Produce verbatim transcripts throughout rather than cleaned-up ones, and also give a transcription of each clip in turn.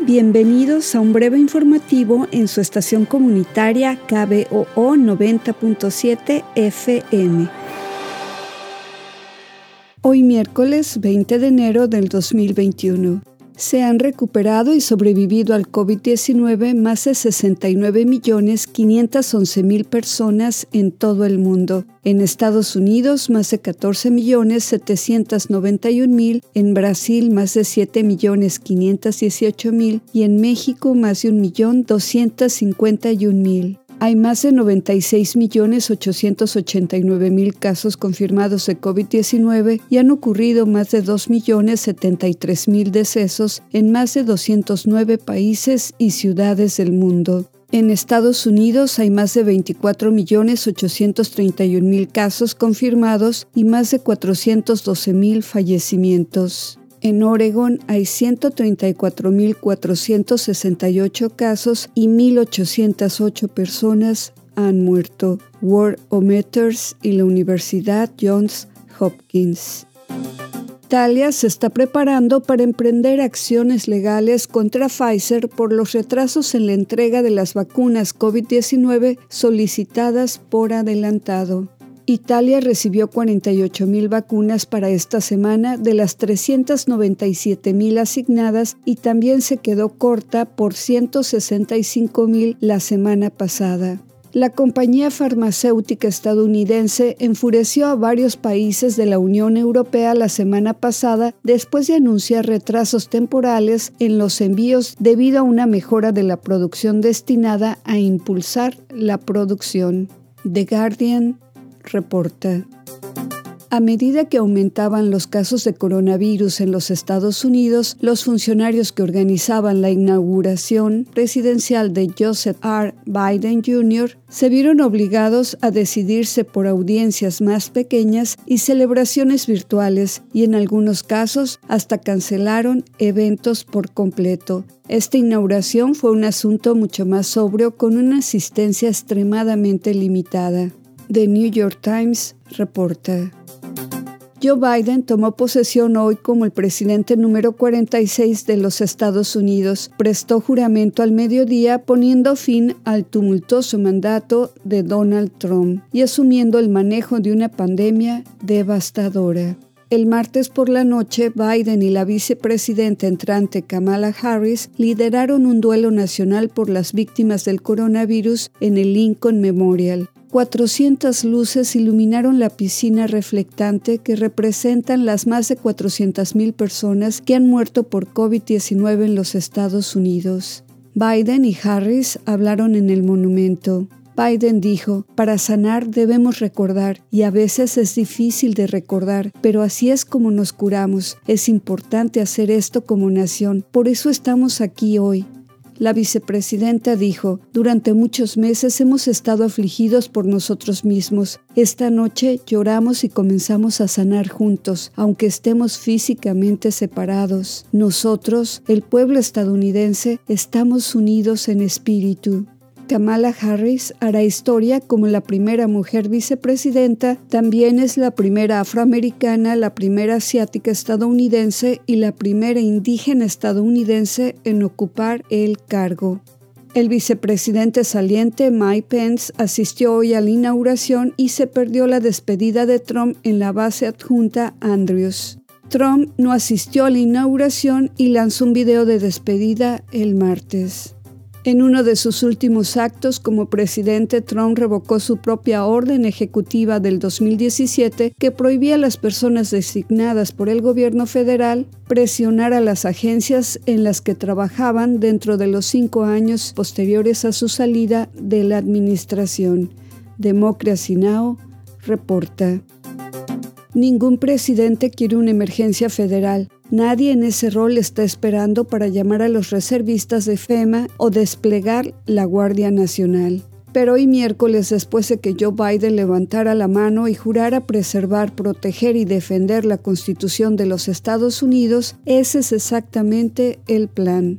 Bienvenidos a un breve informativo en su estación comunitaria K B O O noventa punto siete F M. Hoy miércoles veinte de enero del dos mil veintiuno. Se han recuperado y sobrevivido al COVID diecinueve más de sesenta y nueve millones quinientas once mil personas en todo el mundo. En Estados Unidos, más de catorce millones setecientos noventa y un mil, en Brasil, más de siete millones quinientos dieciocho mil y en México, más de un millón doscientos cincuenta y un mil. Hay más de noventa y seis millones ochocientos ochenta y nueve mil casos confirmados de COVID diecinueve y han ocurrido más de dos millones setenta y tres mil decesos en más de doscientos nueve países y ciudades del mundo. En Estados Unidos hay más de veinticuatro millones ochocientos treinta y un mil casos confirmados y más de cuatrocientos doce mil fallecimientos. En Oregón hay ciento treinta y cuatro mil cuatrocientos sesenta y ocho casos y mil ochocientas ocho personas han muerto. Worldometers y la Universidad Johns Hopkins. Italia se está preparando para emprender acciones legales contra Pfizer por los retrasos en la entrega de las vacunas COVID diecinueve solicitadas por adelantado. Italia recibió cuarenta y ocho mil vacunas para esta semana de las trescientas noventa y siete mil asignadas y también se quedó corta por ciento sesenta y cinco mil la semana pasada. La compañía farmacéutica estadounidense enfureció a varios países de la Unión Europea la semana pasada después de anunciar retrasos temporales en los envíos debido a una mejora de la producción destinada a impulsar la producción. The Guardian reporta. A medida que aumentaban los casos de coronavirus en los Estados Unidos, los funcionarios que organizaban la inauguración presidencial de Joseph R. Biden junior se vieron obligados a decidirse por audiencias más pequeñas y celebraciones virtuales, y en algunos casos hasta cancelaron eventos por completo. Esta inauguración fue un asunto mucho más sobrio con una asistencia extremadamente limitada. The New York Times reporta. Joe Biden tomó posesión hoy como el presidente número cuarenta y seis de los Estados Unidos. Prestó juramento al mediodía poniendo fin al tumultuoso mandato de Donald Trump y asumiendo el manejo de una pandemia devastadora. El martes por la noche, Biden y la vicepresidenta entrante Kamala Harris lideraron un duelo nacional por las víctimas del coronavirus en el Lincoln Memorial. cuatrocientas luces iluminaron la piscina reflectante que representan las más de cuatrocientas mil personas que han muerto por COVID diecinueve en los Estados Unidos. Biden y Harris hablaron en el monumento. Biden dijo, para sanar debemos recordar, y a veces es difícil de recordar, pero así es como nos curamos. Es importante hacer esto como nación, por eso estamos aquí hoy. La vicepresidenta dijo, durante muchos meses hemos estado afligidos por nosotros mismos. Esta noche lloramos y comenzamos a sanar juntos, aunque estemos físicamente separados. Nosotros, el pueblo estadounidense, estamos unidos en espíritu. Kamala Harris hará historia como la primera mujer vicepresidenta, también es la primera afroamericana, la primera asiática estadounidense y la primera indígena estadounidense en ocupar el cargo. El vicepresidente saliente Mike Pence asistió hoy a la inauguración y se perdió la despedida de Trump en la base adjunta Andrews. Trump no asistió a la inauguración y lanzó un video de despedida el martes. En uno de sus últimos actos como presidente, Trump revocó su propia orden ejecutiva del dos mil diecisiete que prohibía a las personas designadas por el gobierno federal presionar a las agencias en las que trabajaban dentro de los cinco años posteriores a su salida de la administración. Democracy Now! Reporta. Ningún presidente quiere una emergencia federal. Nadie en ese rol está esperando para llamar a los reservistas de FEMA o desplegar la Guardia Nacional. Pero hoy miércoles, después de que Joe Biden levantara la mano y jurara preservar, proteger y defender la Constitución de los Estados Unidos, ese es exactamente el plan.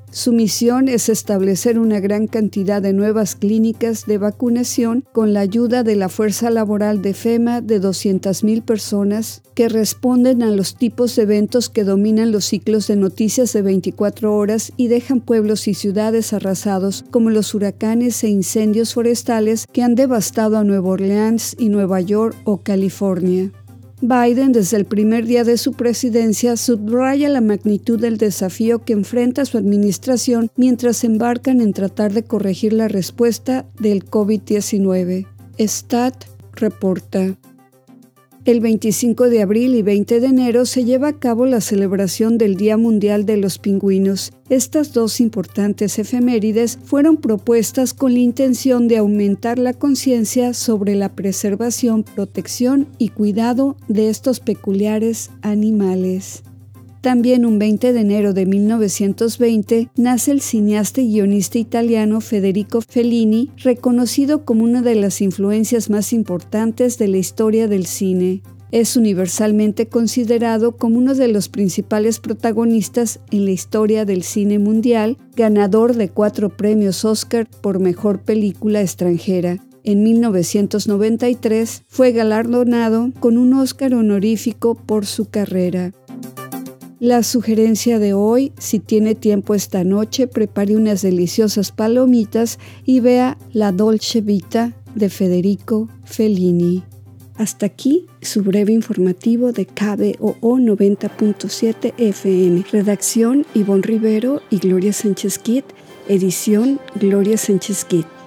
Su misión es establecer una gran cantidad de nuevas clínicas de vacunación con la ayuda de la fuerza laboral de FEMA de doscientas mil personas que responden a los tipos de eventos que dominan los ciclos de noticias de veinticuatro horas y dejan pueblos y ciudades arrasados, como los huracanes e incendios forestales que han devastado a Nueva Orleans y Nueva York o California. Biden, desde el primer día de su presidencia, subraya la magnitud del desafío que enfrenta su administración mientras se embarcan en tratar de corregir la respuesta del COVID diecinueve. Stat reporta. El veinticinco de abril y veinte de enero se lleva a cabo la celebración del Día Mundial de los Pingüinos. Estas dos importantes efemérides fueron propuestas con la intención de aumentar la conciencia sobre la preservación, protección y cuidado de estos peculiares animales. También un veinte de enero de mil novecientos veinte nace el cineasta y guionista italiano Federico Fellini, reconocido como una de las influencias más importantes de la historia del cine. Es universalmente considerado como uno de los principales protagonistas en la historia del cine mundial, ganador de cuatro premios Oscar por Mejor Película Extranjera. En mil novecientos noventa y tres fue galardonado con un Oscar honorífico por su carrera. La sugerencia de hoy: si tiene tiempo esta noche, prepare unas deliciosas palomitas y vea La Dolce Vita de Federico Fellini. Hasta aquí su breve informativo de K B O O noventa punto siete F M. Redacción: Ivonne Rivero y Gloria Sánchez Kit. Edición: Gloria Sánchez Kit.